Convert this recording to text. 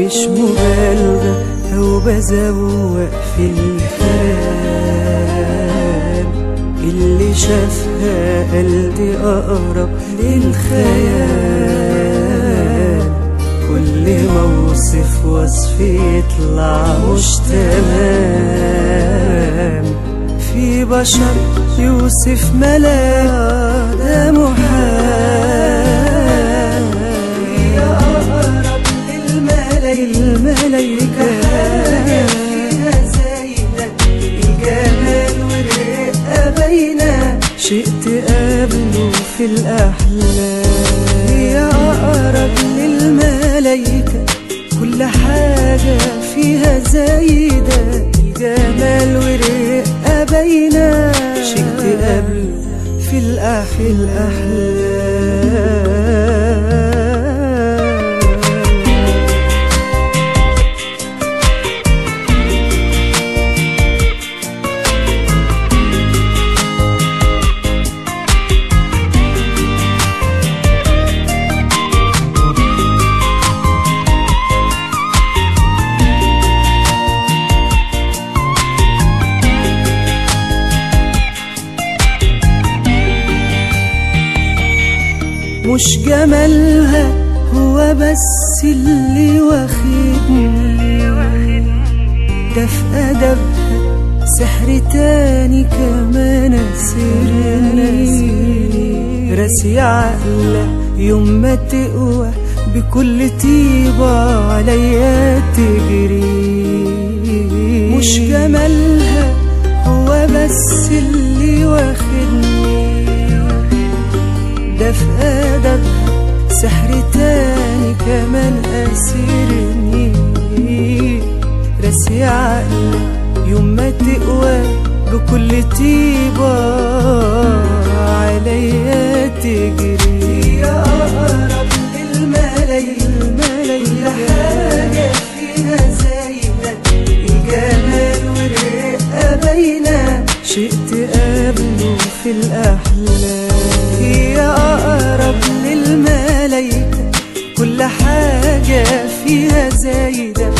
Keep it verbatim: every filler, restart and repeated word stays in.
مش مبالغة أو بزوق في الكلام، اللي شافها قلبي أقرب للخيال. كل ما اوصف وصف يطلع مش تمام، في بشر يوصف ملاك ده محال. هي أقرب للملايكة، حاجة فيها زايدة الجمال والرقة باينة، شيء تقابله في الأحلام. هي أقرب للملايكة، كل حاجة فيها زايدة الجمال والرقة باينة، شيء تقابله في الأحلام. مش جمالها هو بس اللي واخدني، ده في أدبها سحر تاني كمان أسرني. راسي عقلة يوم ما تقوى بكل طيبة عليا تجري. مش جمالها هو بس اللي واخدني، ده في أدبها سحر تاني كمان أسرني. راسي عقلة يوم ما تقوى بكل طيبة عليا تجري. هي أقرب للملايكة، حاجة فيها زايدة الجمال والرقة باينة، شيء تقابله في الأحلام. هي أقرب للملايكة، كل حاجة فيها زايدة